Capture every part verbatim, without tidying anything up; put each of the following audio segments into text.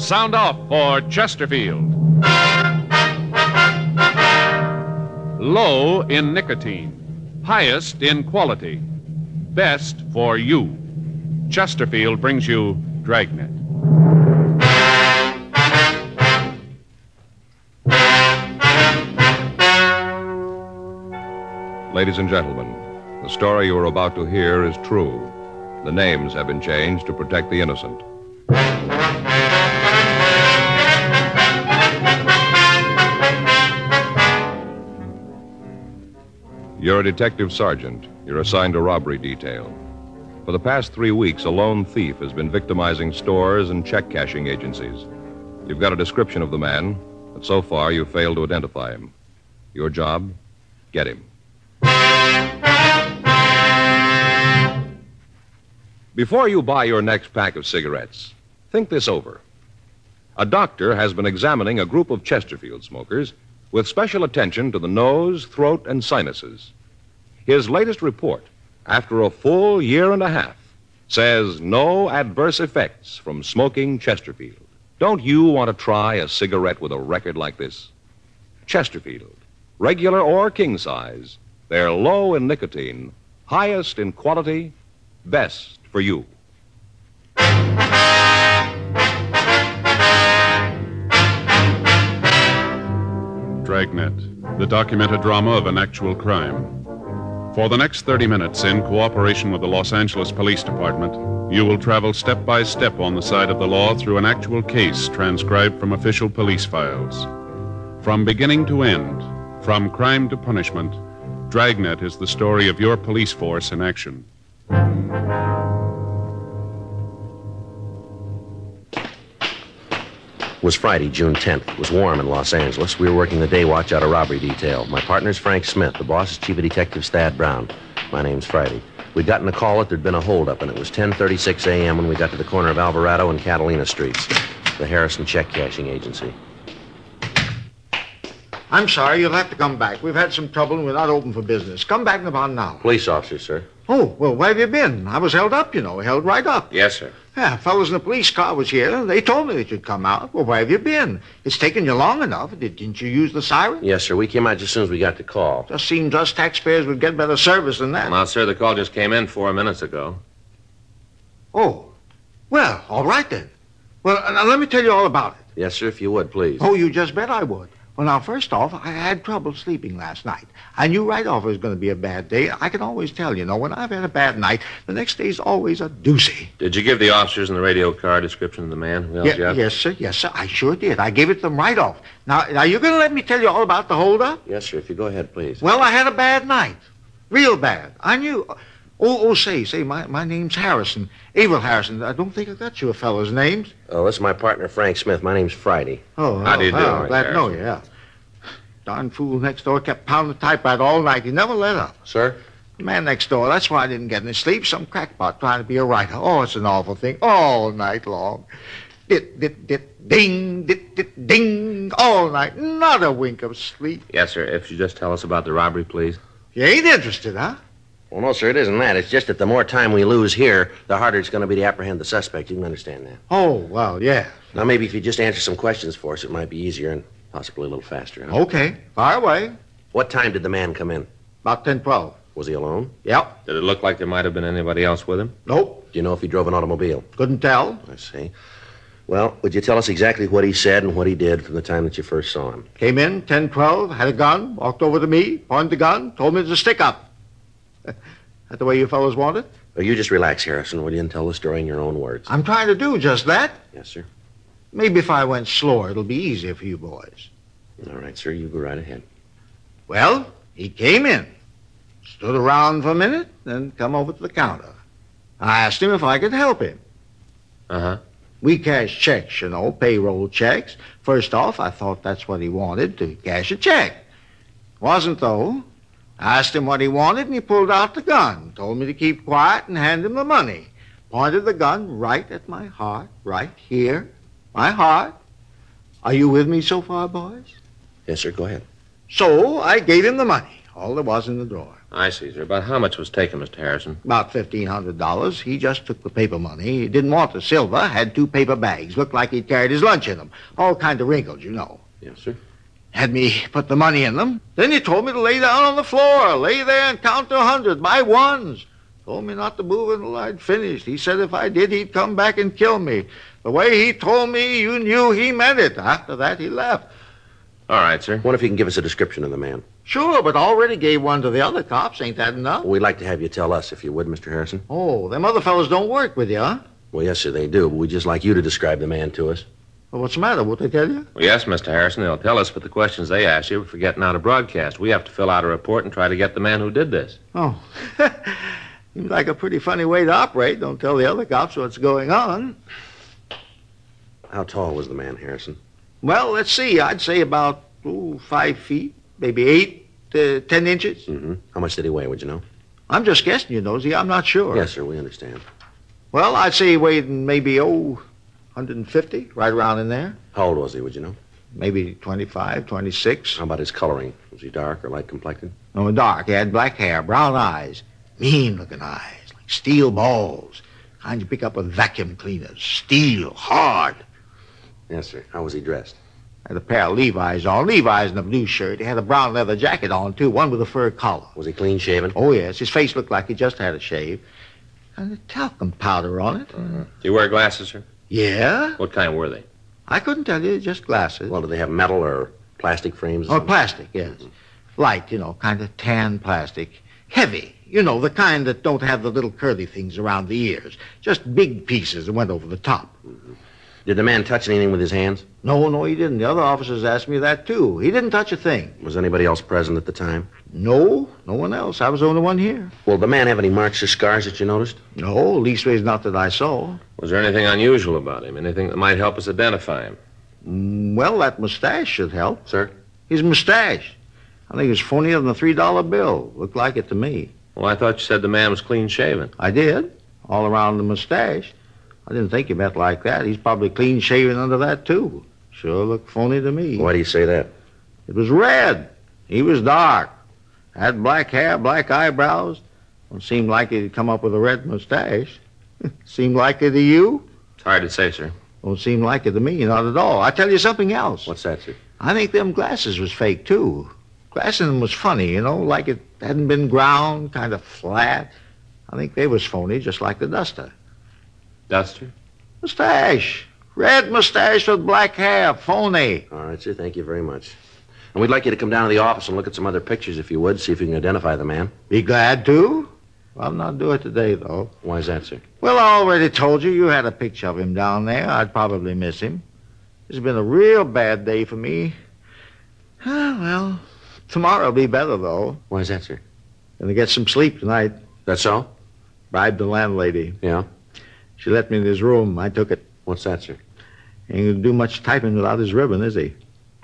Sound off for Chesterfield. Low in nicotine, highest in quality, best for you. Chesterfield brings you Dragnet. Ladies and gentlemen, the story you are about to hear is true. The names have been changed to protect the innocent. You're a detective sergeant. You're assigned to robbery detail. For the past three weeks, a lone thief has been victimizing stores and check cashing agencies. You've got a description of the man, but so far you've failed to identify him. Your job? Get him. Before you buy your next pack of cigarettes, think this over. A doctor has been examining a group of Chesterfield smokers with special attention to the nose, throat, and sinuses. His latest report, after a full year and a half, says no adverse effects from smoking Chesterfield. Don't you want to try a cigarette with a record like this? Chesterfield, regular or king size, they're low in nicotine, highest in quality, best for you. Dragnet, the documented drama of an actual crime. For the next thirty minutes, in cooperation with the Los Angeles Police Department, you will travel step by step on the side of the law through an actual case transcribed from official police files. From beginning to end, from crime to punishment, Dragnet is the story of your police force in action. It was Friday, June tenth. It was warm in Los Angeles. We were working the day watch out of robbery detail. My partner's Frank Smith. The boss is Chief of Detectives Thad Brown. My name's Friday. We'd gotten a call that there'd been a holdup, and it was ten thirty-six a.m. when we got to the corner of Alvarado and Catalina Streets, the Harrison Check Cashing Agency. I'm sorry, you'll have to come back. We've had some trouble and we're not open for business. Come back in about an hour. Police officer, sir. Oh, well, where have you been? I was held up, you know, held right up. Yes, sir. Yeah, fellas in the police car was here. They told me that you'd come out. Well, where have you been? It's taken you long enough. Didn't you use the siren? Yes, sir. We came out just as soon as we got the call. Just seems us taxpayers would get better service than that. Well, now, sir, the call just came in four minutes ago. Oh, well, all right then. Well, now let me tell you all about it. Yes, sir, if you would, please. Oh, you just bet I would. Well, now, first off, I had trouble sleeping last night. I knew right off it was going to be a bad day. I can always tell, you know, when I've had a bad night, the next day's always a doozy. Did you give the officers in the radio car a description of the man who held Yeah, you up? yes, sir. Yes, sir. I sure did. I gave it to them right off. Now, now you're going to let me tell you all about the holdup? Yes, sir, if you go ahead, please. Well, I had a bad night. Real bad. I knew. Oh, oh, say, say, my, my name's Harrison. Abel Harrison. I don't think I got you a fellow's names. Oh, this is my partner, Frank Smith. My name's Friday. Oh, How do you do, well, Mister glad to know Harrison? you, yeah. Darn fool next door kept pounding the typewriter all night. He never let up. Sir? The man next door, that's why I didn't get any sleep. Some crackpot trying to be a writer. Oh, it's an awful thing. All night long. Dit, dit, dit, ding, dit, dit, ding. All night. Not a wink of sleep. Yes, sir. If you just tell us about the robbery, please. You ain't interested, huh? Well, no, sir, it isn't that. It's just that the more time we lose here, the harder it's going to be to apprehend the suspect. You can understand that. Oh, well, yeah. Now, maybe if you just answer some questions for us, it might be easier and possibly a little faster. Huh? Okay. Fire away. What time did the man come in? About ten twelve. Was he alone? Yep. Did it look like there might have been anybody else with him? Nope. Do you know if he drove an automobile? Couldn't tell. I see. Well, would you tell us exactly what he said and what he did from the time that you first saw him? Came in, ten twelve, had a gun, walked over to me, pointed the gun, told me to stick up. That the way you fellows want it? Well, you just relax, Harrison, will you, and tell the story in your own words. I'm trying to do just that. Yes, sir. Maybe if I went slower, it'll be easier for you boys. All right, sir, you go right ahead. Well, he came in, stood around for a minute, then come over to the counter. I asked him if I could help him. Uh-huh. We cash checks, you know, payroll checks. First off, I thought that's what he wanted, to cash a check. Wasn't, though. I asked him what he wanted, and he pulled out the gun, told me to keep quiet and hand him the money. Pointed the gun right at my heart, right here, my heart. Are you with me so far, boys? Yes, sir, go ahead. So I gave him the money, all there was in the drawer. I see, sir. About how much was taken, Mister Harrison? About fifteen hundred dollars. He just took the paper money. He didn't want the silver. Had two paper bags. Looked like he'd carried his lunch in them. All kind of wrinkled, you know. Yes, sir. Had me put the money in them. Then he told me to lay down on the floor. Lay there and count to a hundred by ones. Told me not to move until I'd finished. He said if I did, he'd come back and kill me. The way he told me, you knew he meant it. After that, he left. All right, sir. What if you can give us a description of the man? Sure, but already gave one to the other cops. Ain't that enough? We'd like to have you tell us, if you would, Mister Harrison. Oh, them other fellows don't work with you, huh? Well, yes, sir, they do, but we'd just like you to describe the man to us. Well, what's the matter? Won't they tell you? Well, yes, Mister Harrison, they'll tell us, but the questions they ask you are for getting out a broadcast. We have to fill out a report and try to get the man who did this. Oh. Seems like a pretty funny way to operate. Don't tell the other cops what's going on. How tall was the man, Harrison? Well, let's see. I'd say about, ooh, five feet, maybe eight to ten inches. Mm-hmm. How much did he weigh, would you know? I'm just guessing, you Nosy. I'm not sure. Yes, sir, we understand. Well, I'd say he weighed maybe, oh, one hundred fifty, right around in there. How old was he, would you know? Maybe twenty-five, twenty-six. How about his coloring? Was he dark or light complected? No, dark. He had black hair, brown eyes, mean-looking eyes, like steel balls. Kind you pick up with vacuum cleaners. Steel, hard. Yes, sir. How was he dressed? Had a pair of Levi's on. Levi's and a blue shirt. He had a brown leather jacket on, too, one with a fur collar. Was he clean-shaven? Oh, yes. His face looked like he just had a shave. And a talcum powder on it. Uh-huh. Do you wear glasses, sir? Yeah? What kind were they? I couldn't tell you, just glasses. Well, did they have metal or plastic frames? Or Oh, something? plastic, yes. Light, you know, kind of tan plastic. Heavy. You know, the kind that don't have the little curly things around the ears. Just big pieces that went over the top. Mm-hmm. Did the man touch anything with his hands? No, no, he didn't. The other officers asked me that, too. He didn't touch a thing. Was anybody else present at the time? No, no one else. I was the only one here. Well, did the man have any marks or scars that you noticed? No, leastways not that I saw. Was there anything unusual about him? Anything that might help us identify him? Mm, well, that mustache should help. Sir? His mustache. I think it was phonier than a three dollar bill. Looked like it to me. Well, I thought you said the man was clean-shaven. I did. All around the mustache. I didn't think he meant like that. He's probably clean-shaven under that, too. Sure looked phony to me. Why do you say that? It was red. He was dark. Had black hair, black eyebrows. Don't seem like he'd come up with a red mustache. Seem like it to you? It's hard to say, sir. Don't seem like it to me, not at all. I tell you something else. What's that, sir? I think them glasses was fake, too. Glass in them was funny, you know, like it hadn't been ground, kind of flat. I think they was phony, just like the duster. Duster? Mustache. Red mustache with black hair. Phony. All right, sir. Thank you very much. And we'd like you to come down to the office and look at some other pictures, if you would, see if you can identify the man. Be glad to. Well, I'll not do it today, though. Why is that, sir? Well, I already told you you had a picture of him down there. I'd probably miss him. It's been a real bad day for me. Ah, well, tomorrow'll be better, though. Why is that, sir? Gonna get some sleep tonight. That's all? Bribed the landlady. Yeah? She let me in his room. I took it. What's that, sir? Ain't gonna do much typing without his ribbon, is he?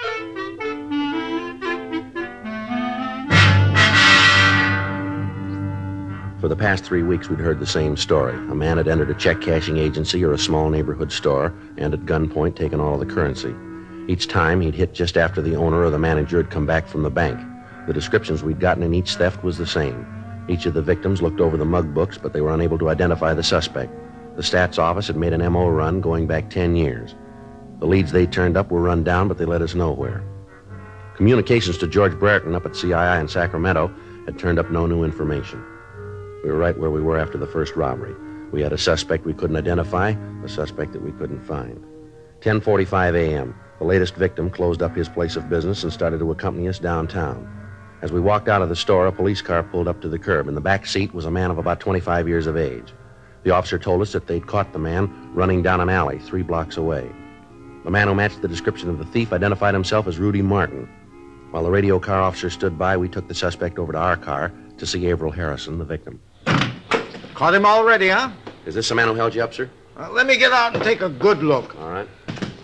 For the past three weeks, we'd heard the same story. A man had entered a check-cashing agency or a small neighborhood store and at gunpoint taken all of the currency. Each time, he'd hit just after the owner or the manager had come back from the bank. The descriptions we'd gotten in each theft was the same. Each of the victims looked over the mug books, but they were unable to identify the suspect. The stats office had made an M O run going back ten years. The leads they turned up were run down, but they led us nowhere. Communications to George Brereton up at C I I in Sacramento had turned up no new information. We were right where we were after the first robbery. We had a suspect we couldn't identify, a suspect that we couldn't find. ten forty-five a.m., the latest victim closed up his place of business and started to accompany us downtown. As we walked out of the store, a police car pulled up to the curb. In the back seat was a man of about twenty-five years of age. The officer told us that they'd caught the man running down an alley three blocks away. The man who matched the description of the thief identified himself as Rudy Martin. While the radio car officer stood by, we took the suspect over to our car to see Averill Harrison, the victim. Caught him already, huh? Is this the man who held you up, sir? Uh, let me get out and take a good look. All right.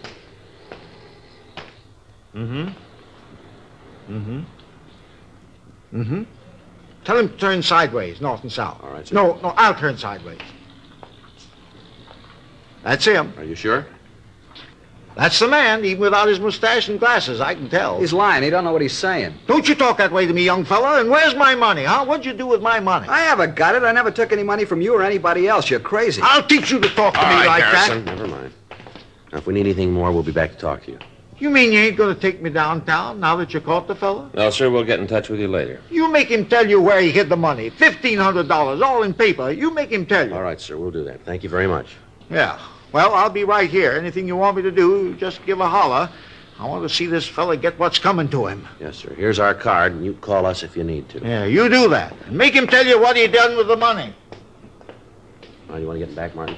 Mm-hmm. Mm-hmm. Mm-hmm. Tell him to turn sideways, north and south. All right, sir. No, no, I'll turn sideways. That's him. Are you sure? That's the man, even without his mustache and glasses, I can tell. He's lying. He don't know what he's saying. Don't you talk that way to me, young fella. And where's my money, huh? What'd you do with my money? I haven't got it. I never took any money from you or anybody else. You're crazy. I'll teach you to talk to All me right, like Harrison, that. never mind. Now, if we need anything more, we'll be back to talk to you. You mean you ain't going to take me downtown now that you caught the fella? No, sir, we'll get in touch with you later. You make him tell you where he hid the money. fifteen hundred dollars, all in paper. You make him tell you. All right, sir, we'll do that. Thank you very much. Yeah. Well, I'll be right here. Anything you want me to do, just give a holler. I want to see this fella get what's coming to him. Yes, sir. Here's our card, and you call us if you need to. Yeah, you do that. And make him tell you what he done with the money. Oh, you want to get him back, Martin?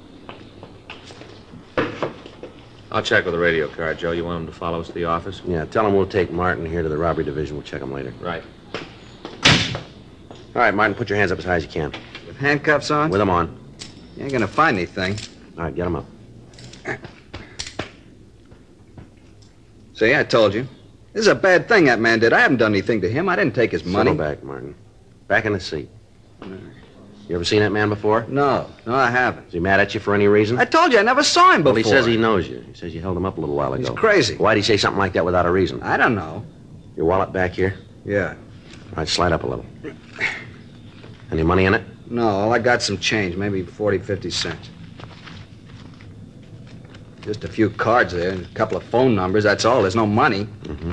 I'll check with the radio car, Joe. You want him to follow us to the office? Yeah, tell him we'll take Martin here to the robbery division. We'll check him later. Right. All right, Martin, put your hands up as high as you can. With handcuffs on? With them on. You ain't gonna find anything. All right, get them up. See, I told you. This is a bad thing that man did. I haven't done anything to him. I didn't take his money. Settle back, Martin. Back in the seat. You ever seen that man before? No, no, I haven't. Is he mad at you for any reason? I told you I never saw him before. Well, he says he knows you. He says you held him up a little while ago. He's crazy. Why'd he say something like that without a reason? I don't know. Your wallet back here? Yeah. All right, slide up a little. Any money in it? No, all I got some change, maybe forty, fifty cents. Just a few cards there, and a couple of phone numbers, that's all. There's no money. Mm-hmm.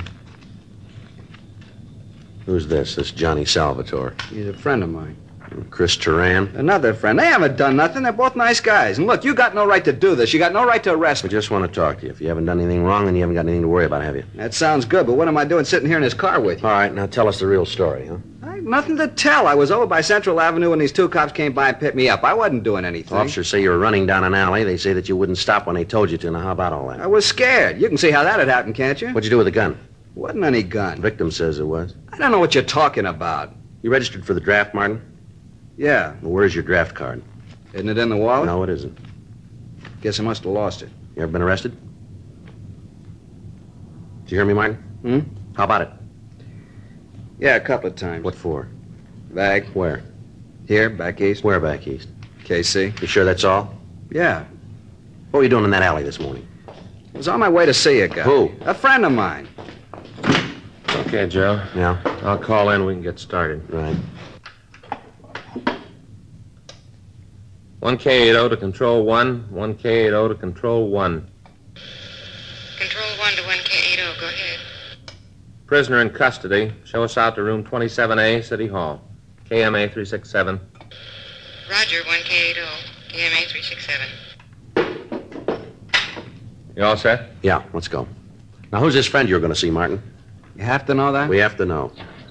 Who's this? This Johnny Salvatore. He's a friend of mine. Chris Turan. Another friend. They haven't done nothing. They're both nice guys. And look, you got no right to do this. You got no right to arrest I me. just want to talk to you. If you haven't done anything wrong, then you haven't got anything to worry about, have you? That sounds good, but what am I doing sitting here in his car with you? All right, now tell us the real story, huh? I have nothing to tell. I was over by Central Avenue when these two cops came by and picked me up. I wasn't doing anything. Officers say you were running down an alley. They say that you wouldn't stop when they told you to. Now, how about all I that? was scared. You can see how that had happened, can't you? What'd you do with the gun? Wasn't any The gun. victim says it was. I don't know what you're talking about. You registered for the draft, Martin? Yeah. Well, where's your draft card? Isn't it in the wallet? No, it isn't. Guess I must have lost it. You ever been arrested? Did you hear me, Martin? Hmm? How about it? Yeah, a couple of times. What for? Bag. Where? Here, back east. Where back east? K C. You sure that's all? Yeah. What were you doing in that alley this morning? I was on my way to see a guy. Who? A friend of mine. Okay, Joe. Yeah, I'll call in. We can get started. right. one K eighty to Control one. one K eighty to Control one. Control one to one K eighty, go ahead. Prisoner in custody. Show us out to room twenty-seven A, City Hall. K M A three six seven. Roger, one K eighty, K M A three six seven. You all set? Yeah, let's go. Now, who's this friend you're going to see, Martin? You have to know that? We have to know.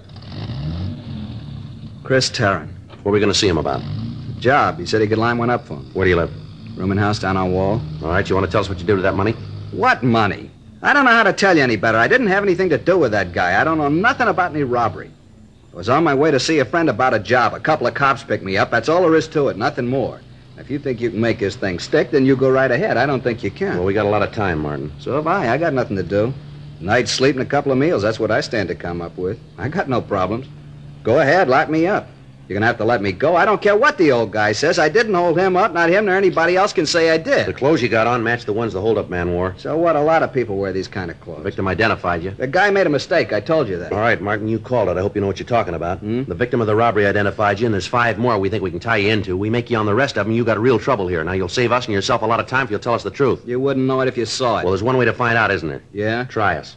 Chris Tarrant. What are we going to see him about? Job. He said he could line one up for him. Where do you live? Room and house down on Wall. All right, you want to tell us what you did with that money? What money? I don't know how to tell you any better. I didn't have anything to do with that guy. I don't know nothing about any robbery. I was on my way to see a friend about a job. A couple of cops picked me up. That's all there is to it, nothing more. If you think you can make this thing stick, then you go right ahead. I don't think you can. Well, we got a lot of time, Martin. So have I. I got nothing to do. Night sleep and a couple of meals. That's what I stand to come up with. I got no problems. Go ahead, lock me up. You're going to have to let me go. I don't care what the old guy says. I didn't hold him up. Not him nor anybody else can say I The did. clothes you got on match the ones the hold-up man wore. So what? A lot of people wear these kind of The clothes. victim identified you. The guy made a mistake. I told you that. All right, Martin, you called it. I hope you know what you're talking about. Hmm? The victim of the robbery identified you, and there's five more we think we can tie you into. We make you on the rest of them, you got real trouble here. Now, you'll save us and yourself a lot of time if you'll tell us the truth. You wouldn't know it if you saw it. Well, there's one way to find out, isn't there? Yeah? Try us.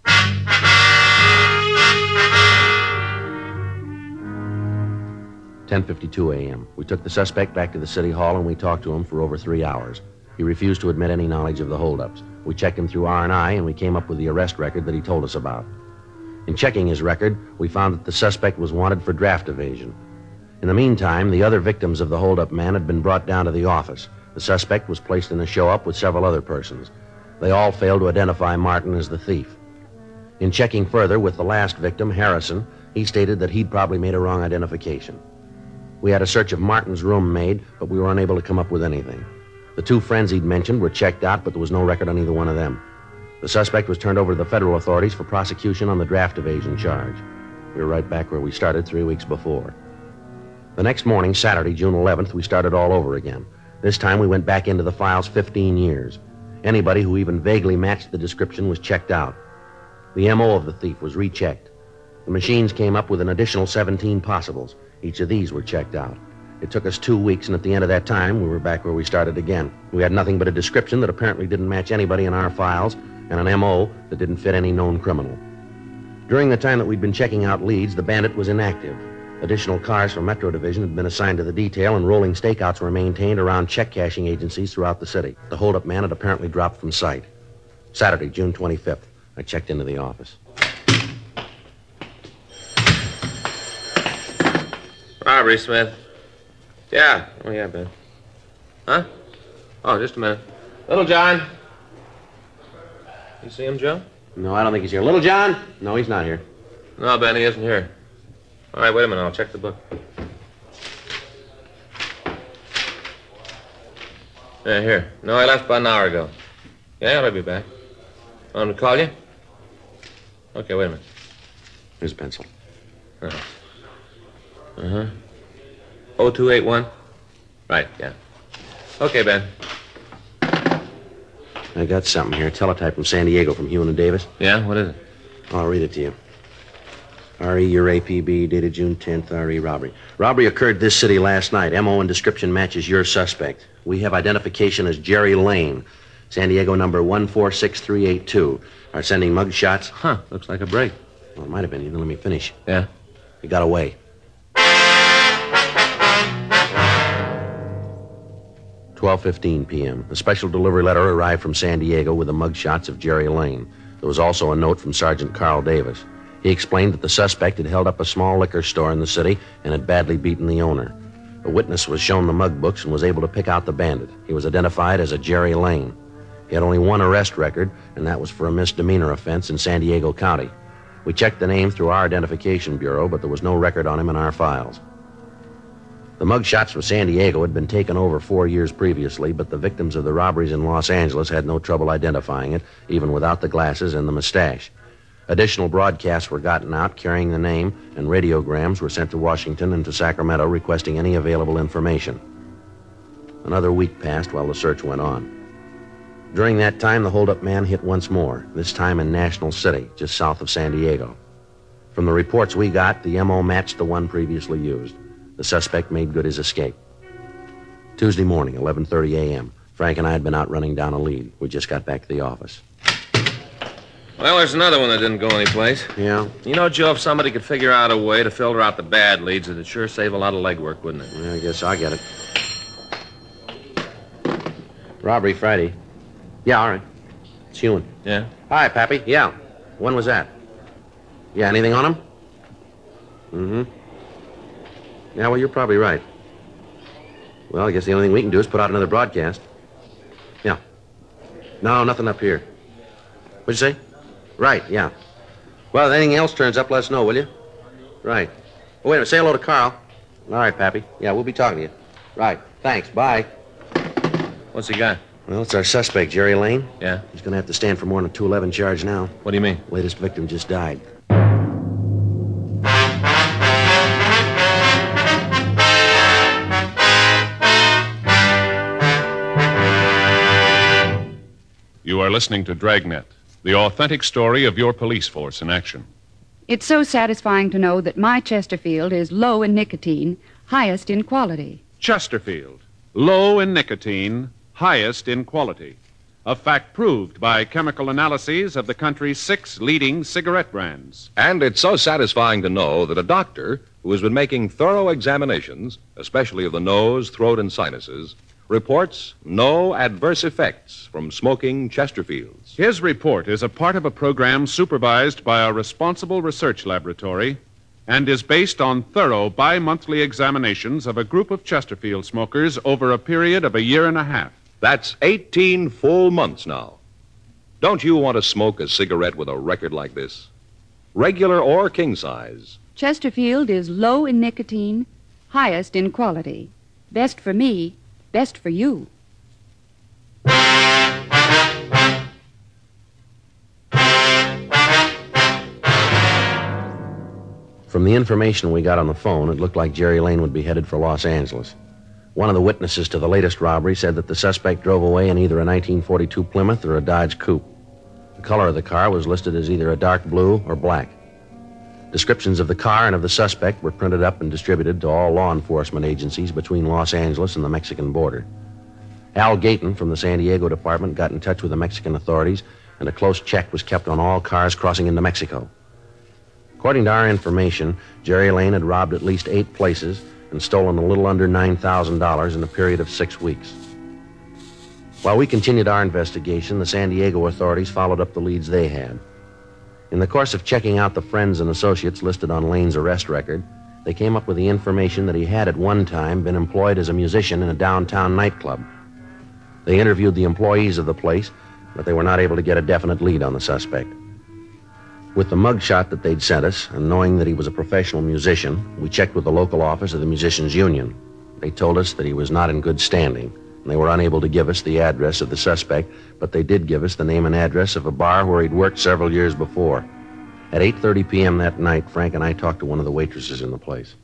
ten fifty-two a.m. We took the suspect back to the city hall and we talked to him for over three hours. He refused to admit any knowledge of the holdups. We checked him through R and I and we came up with the arrest record that he told us about. In checking his record, we found that the suspect was wanted for draft evasion. In the meantime, the other victims of the holdup man had been brought down to the office. The suspect was placed in a show-up with several other persons. They all failed to identify Martin as the thief. In checking further with the last victim, Harrison, he stated that he'd probably made a wrong identification. We had a search of Martin's room made, but we were unable to come up with anything. The two friends he'd mentioned were checked out, but there was no record on either one of them. The suspect was turned over to the federal authorities for prosecution on the draft evasion charge. We were right back where we started three weeks before. The next morning, Saturday, June eleventh, we started all over again. This time we went back into the files fifteen years. Anybody who even vaguely matched the description was checked out. The M O of the thief was rechecked. The machines came up with an additional seventeen possibles. Each of these were checked out. It took us two weeks, and at the end of that time, we were back where we started again. We had nothing but a description that apparently didn't match anybody in our files, and an M O that didn't fit any known criminal. During the time that we'd been checking out leads, the bandit was inactive. Additional cars from Metro Division had been assigned to the detail, and rolling stakeouts were maintained around check-cashing agencies throughout the city. The holdup man had apparently dropped from sight. Saturday, June twenty-fifth. I checked into the office. Robbery, Smith. Yeah. Oh, yeah, Ben. Huh? Oh, just a minute. Little John. You see him, Joe? No, I don't think he's here. Little John? No, he's not here. No, Ben, he isn't here. All right, wait a minute. I'll check the book. Yeah, here. No, I left about an hour ago. Yeah, I'll be back. Want him to call you? Okay, wait a minute. Here's a pencil. Oh. Uh-huh. oh two eight one? Right, yeah. Okay, Ben. I got something here. Teletype from San Diego from Hewen and Davis. Yeah? What is it? I'll read it to you. R E, your A P B, dated June tenth, R E, robbery. Robbery occurred this city last night. M O and description matches your suspect. We have identification as Jerry Lane, San Diego number one four six three eight two. Are sending mug shots. Huh, looks like a break. Well, it might have been. You didn't let me finish. Yeah? He got away. twelve fifteen p.m. A special delivery letter arrived from San Diego with the mug shots of Jerry Lane. There was also a note from Sergeant Carl Davis. He explained that the suspect had held up a small liquor store in the city and had badly beaten the owner. A witness was shown the mug books and was able to pick out the bandit. He was identified as a Jerry Lane. He had only one arrest record, and that was for a misdemeanor offense in San Diego County. We checked the name through our identification bureau, but there was no record on him in our files. The mug shots from San Diego had been taken over four years previously, but the victims of the robberies in Los Angeles had no trouble identifying it, even without the glasses and the mustache. Additional broadcasts were gotten out carrying the name, and radiograms were sent to Washington and to Sacramento requesting any available information. Another week passed while the search went on. During that time, the holdup man hit once more, this time in National City, just south of San Diego. From the reports we got, the M O matched the one previously used. The suspect made good his escape. Tuesday morning, eleven thirty a.m., Frank and I had been out running down a lead. We just got back to the office. Well, there's another one that didn't go anyplace. Yeah? You know, Joe, if somebody could figure out a way to filter out the bad leads, it'd sure save a lot of legwork, wouldn't it? Yeah, I guess I get it. Robbery Friday. Yeah, all right. It's Hewen. Yeah? Hi, Pappy. Yeah. When was that? Yeah, anything on him? Mm-hmm. Yeah, well, you're probably right. Well, I guess the only thing we can do is put out another broadcast. Yeah. No, nothing up here. What'd you say? Right, yeah. Well, if anything else turns up, let us know, will you? Right. Oh, wait a minute. Say hello to Carl. All right, Pappy. Yeah, we'll be talking to you. Right. Thanks. Bye. What's he got? Well, it's our suspect, Jerry Lane. Yeah? He's going to have to stand for more than a two eleven charge now. What do you mean? Latest victim just died. You are listening to Dragnet, the authentic story of your police force in action. It's so satisfying to know that my Chesterfield is low in nicotine, highest in quality. Chesterfield, low in nicotine, highest in quality. A fact proved by chemical analyses of the country's six leading cigarette brands. And it's so satisfying to know that a doctor who has been making thorough examinations, especially of the nose, throat, and sinuses, reports no adverse effects from smoking Chesterfields. His report is a part of a program supervised by a responsible research laboratory and is based on thorough bi-monthly examinations of a group of Chesterfield smokers over a period of a year and a half. That's eighteen full months now. Don't you want to smoke a cigarette with a record like this? Regular or king size. Chesterfield is low in nicotine, highest in quality. Best for me, best for you. From the information we got on the phone, it looked like Jerry Lane would be headed for Los Angeles. One of the witnesses to the latest robbery said that the suspect drove away in either a nineteen forty-two Plymouth or a Dodge Coupe. The color of the car was listed as either a dark blue or black. Descriptions of the car and of the suspect were printed up and distributed to all law enforcement agencies between Los Angeles and the Mexican border. Al Gayton from the San Diego department got in touch with the Mexican authorities, and a close check was kept on all cars crossing into Mexico. According to our information, Jerry Lane had robbed at least eight places and stolen a little under nine thousand dollars in a period of six weeks. While we continued our investigation, the San Diego authorities followed up the leads they had. In the course of checking out the friends and associates listed on Lane's arrest record, they came up with the information that he had at one time been employed as a musician in a downtown nightclub. They interviewed the employees of the place, but they were not able to get a definite lead on the suspect. With the mugshot that they'd sent us, and knowing that he was a professional musician, we checked with the local office of the Musicians Union. They told us that he was not in good standing, and they were unable to give us the address of the suspect, but they did give us the name and address of a bar where he'd worked several years before. At eight thirty p.m. that night, Frank and I talked to one of the waitresses in the place.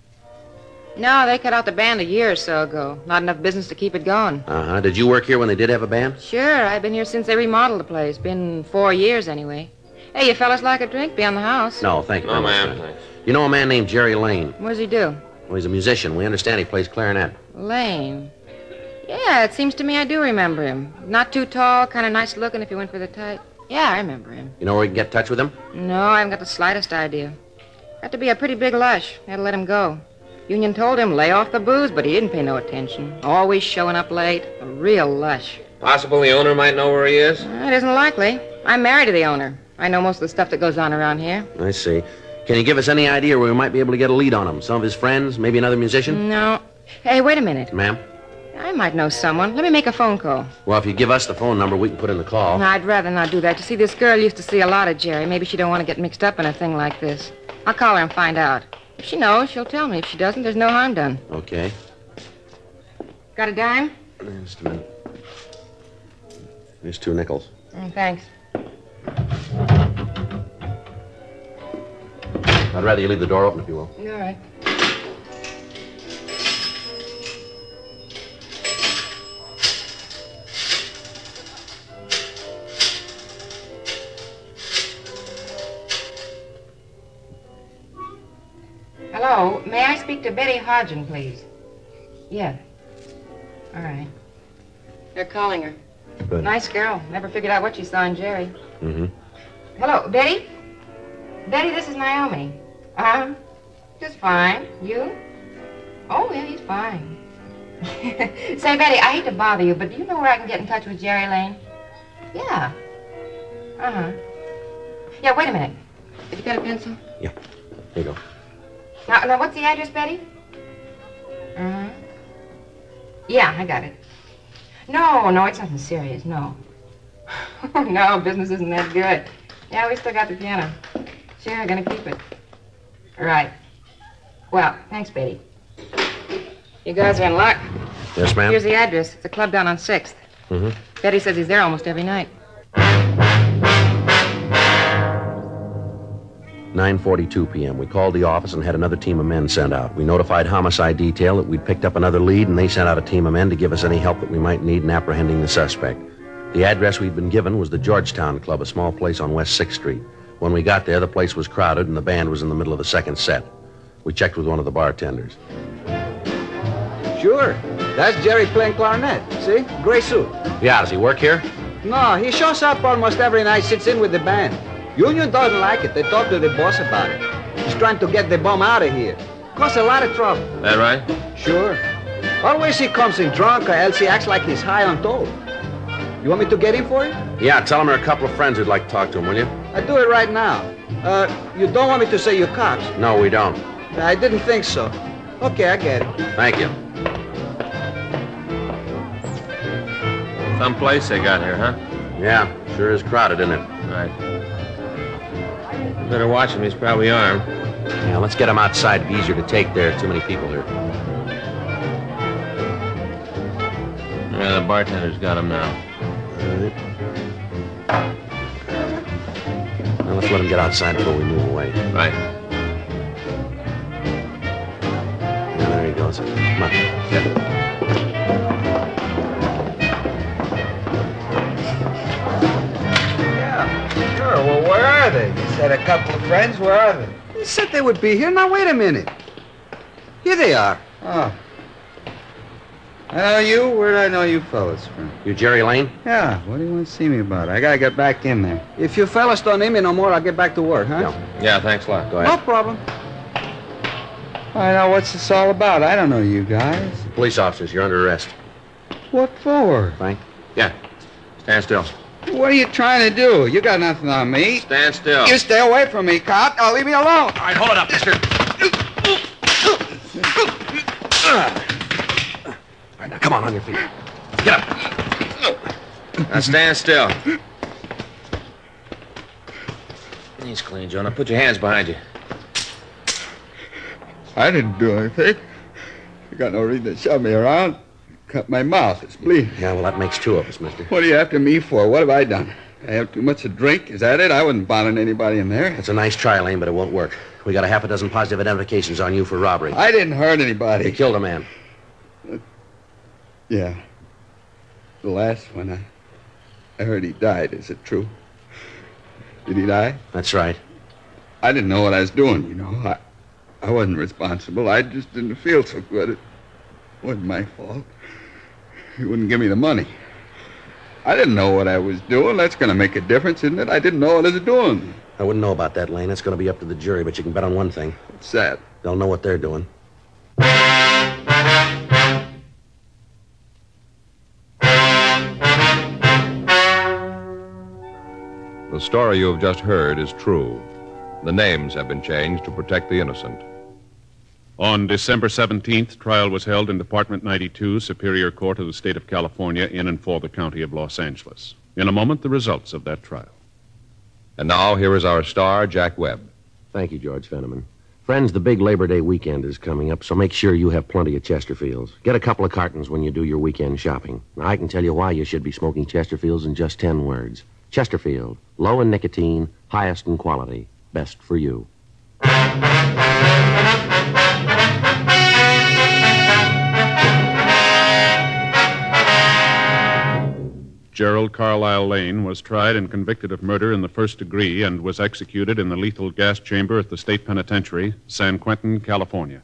No, they cut out the band a year or so ago. Not enough business to keep it going. Uh-huh. Did you work here when they did have a band? Sure, I've been here since they remodeled the place. Been four years anyway. Hey, you fellas like a drink? Be on the house. No, thank you No, very much. ma'am, sir. thanks. You know a man named Jerry Lane? What does he do? Well, he's a musician. We understand he plays clarinet. Lane. Yeah, it seems to me I do remember him. Not too tall, kind of nice looking if you went for the type. Yeah, I remember him. You know where we can get in touch with him? No, I haven't got the slightest idea. Got to be a pretty big lush. Had to let him go. Union told him lay off the booze, but he didn't pay no attention. Always showing up late. A real lush. Possible the owner might know where he is? Uh, It isn't likely. I'm married to the owner. I know most of the stuff that goes on around here. I see. Can you give us any idea where we might be able to get a lead on him? Some of his friends? Maybe another musician? No. Hey, wait a minute. Ma'am? I might know someone. Let me make a phone call. Well, if you give us the phone number, we can put in the call. No, I'd rather not do that. You see, this girl used to see a lot of Jerry. Maybe she don't want to get mixed up in a thing like this. I'll call her and find out. If she knows, she'll tell me. If she doesn't, there's no harm done. Okay. Got a dime? Just a minute. Here's two nickels. Mm, thanks. I'd rather you leave the door open, if you will. All right. Hello, may I speak to Betty Hodgen, please? Yeah. All right. They're calling her. Good. Nice girl. Never figured out what she saw in Jerry. Mm-hmm. Hello, Betty? Betty, this is Naomi. Uh-huh. Just fine. You? Oh, yeah, he's fine. Say, Betty, I hate to bother you, but do you know where I can get in touch with Jerry Lane? Yeah. Uh-huh. Yeah, wait a minute. Have you got a pencil? Yeah. Here you go. Now, now, what's the address, Betty? Uh-huh. Yeah, I got it. No, no, it's nothing serious, no. No, business isn't that good. Yeah, we still got the piano. Sure, gonna keep it. All right. Well, thanks, Betty. You guys are in luck. Yes, ma'am? Here's the address. It's a club down on sixth. Mm-hmm. Betty says he's there almost every night. nine forty-two p.m. We called the office and had another team of men sent out. We notified Homicide Detail that we'd picked up another lead, and they sent out a team of men to give us any help that we might need in apprehending the suspect. The address we'd been given was the Georgetown Club, a small place on West sixth Street. When we got there, the place was crowded, and the band was in the middle of the second set. We checked with one of the bartenders. Sure. That's Jerry playing clarinet. See? Gray suit. Yeah, does he work here? No, he shows up almost every night, sits in with the band. Union doesn't like it. They talk to the boss about it. He's trying to get the bum out of here. Cause a lot of trouble. That right? Sure. Always he comes in drunk, or else he acts like he's high on dope. You want me to get him for you? Yeah, tell him there are a couple of friends who'd like to talk to him, will you? I'll do it right now. Uh, you don't want me to say you're cops? No, we don't. I didn't think so. Okay, I get it. Thank you. Some place they got here, huh? Yeah, sure is crowded, isn't it? Right. Better watch him. He's probably armed. Yeah, let's get him outside. It'd be easier to take there. Too many people here. Yeah, the bartender's got him now. All right. Now let's let him get outside before we move away. Right. Yeah, there he goes. Come on. Get. had a couple of friends. Where are they? They said they would be here. Now, wait a minute. Here they are. Oh. I know you. Where did I know you fellas from? You Jerry Lane? Yeah, what do you want to see me about? I gotta get back in there. If you fellas don't need me no more, I'll get back to work, huh? No. Yeah, thanks a lot. Go No ahead. problem. I know what's this all about. I don't know you guys. Police officers, you're under arrest. What for? Frank? Yeah. Stand still. What are you trying to do? You got nothing on me. Stand still. You stay away from me, cop. Now leave me alone. All right, hold it up, mister. All right, now come on, on your feet. Get up. Now stand still. Knees clean, Joe. Now put your hands behind you. I didn't do anything. You got no reason to shove me around. Cut my mouth. It's bleeding. Yeah, well, that makes two of us, mister. What are you after me for? What have I done? I have too much to drink? Is that it? I wasn't bothering anybody in there. That's a nice try, Lane, but it won't work. We got a half a dozen positive identifications on you for robbery. I didn't hurt You anybody. killed a man. Yeah. The last one, I, I heard he died. Is it true? Did he die? That's right. I didn't know what I was doing, you know. I, I wasn't responsible. I just didn't feel so good. It wasn't my fault. He wouldn't give me the money. I didn't know what I was doing. That's going to make a difference, isn't it? I didn't know what I was doing. I wouldn't know about that, Lane. That's going to be up to the jury, but you can bet on one thing. What's that? They'll know what they're doing. The story you have just heard is true. The names have been changed to protect the innocent. On December seventeenth, trial was held in Department ninety-two, Superior Court of the State of California, in and for the County of Los Angeles. In a moment, the results of that trial. And now, here is our star, Jack Webb. Thank you, George Fenneman. Friends, the big Labor Day weekend is coming up, so make sure you have plenty of Chesterfields. Get a couple of cartons when you do your weekend shopping. Now, I can tell you why you should be smoking Chesterfields in just ten words. Chesterfield, low in nicotine, highest in quality, best for you. Gerald Carlisle Lane was tried and convicted of murder in the first degree and was executed in the lethal gas chamber at the State Penitentiary, San Quentin, California.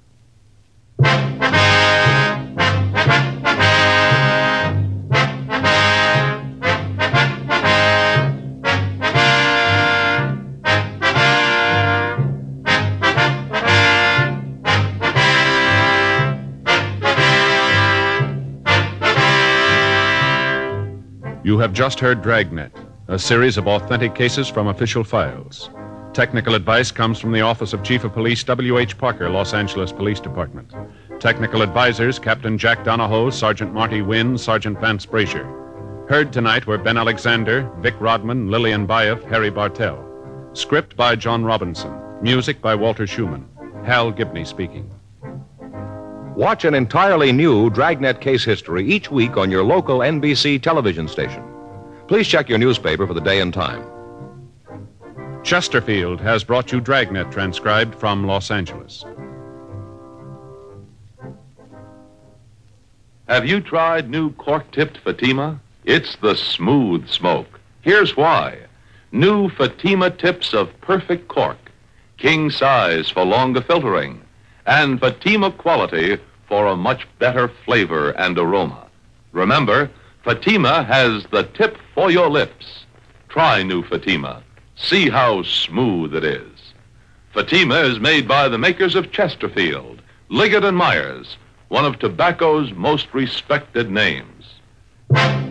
You have just heard Dragnet, a series of authentic cases from official files. Technical advice comes from the Office of Chief of Police W H Parker, Los Angeles Police Department. Technical advisors, Captain Jack Donahoe, Sergeant Marty Wynn, Sergeant Vance Brazier. Heard tonight were Ben Alexander, Vic Rodman, Lillian Baeff, Harry Bartell. Script by John Robinson. Music by Walter Schumann. Hal Gibney speaking. Watch an entirely new Dragnet case history each week on your local N B C television station. Please check your newspaper for the day and time. Chesterfield has brought you Dragnet, transcribed from Los Angeles. Have you tried new cork-tipped Fatima? It's the smooth smoke. Here's why. New Fatima tips of perfect cork, king size for longer filtering, and Fatima quality for a much better flavor and aroma. Remember, Fatima has the tip for your lips. Try new Fatima. See how smooth it is. Fatima is made by the makers of Chesterfield, Liggett and Myers, one of tobacco's most respected names.